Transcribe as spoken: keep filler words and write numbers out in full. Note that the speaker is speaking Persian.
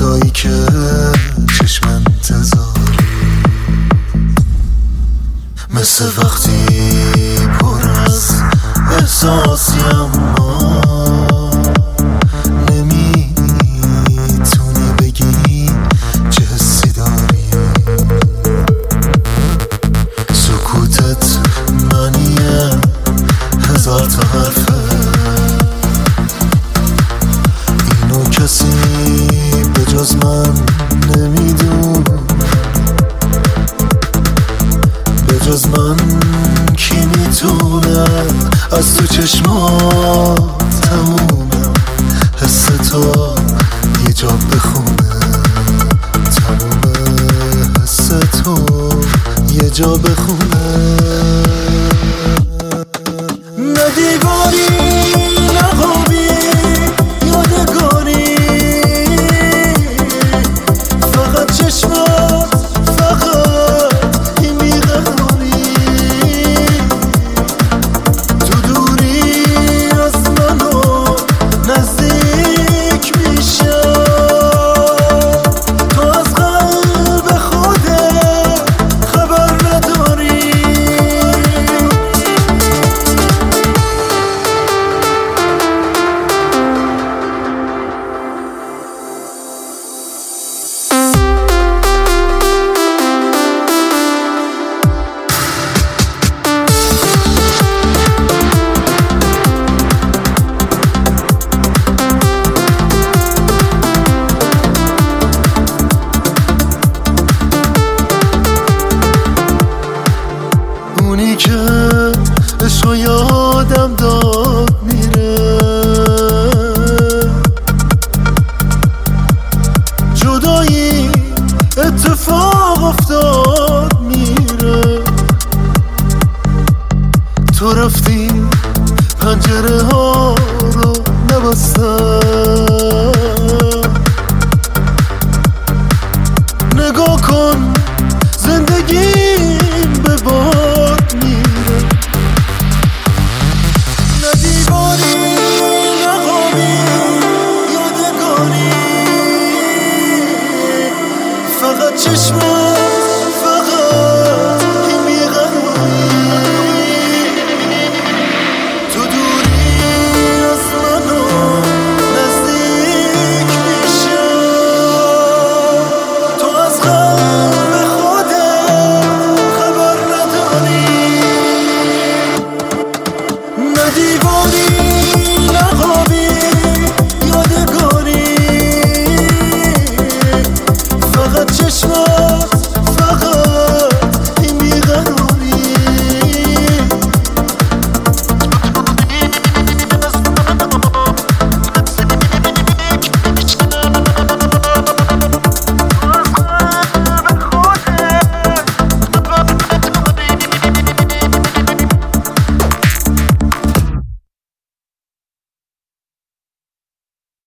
جایی که چشم انتظاری، مثل وقتی پر از احساسی اما نمیتونی بگی چه حسی داری. سکوتت معنیه هزار تا حرفه، اینو کسی به جز من نمیدون، به جز من کی میتونه از تو چشمات تمومه حس تو یه جا بخونه، تمومه حس تو یه جا بخونه. نه دیواری نه خوابی یادگاری، فقط چشمات، فقط این بیقراری. تو دوری از منو نزدیک میشه، تو از قلب خودت خبر نداری. اونی که عشقو یادم داد میره، جدایی اتفاق افتاد میره. تو رفتی پنجره ها رو نبستم، نگاه کن زندگیم به باد میره. نه دیواری نه خوابی یادگاری، فقط چشمم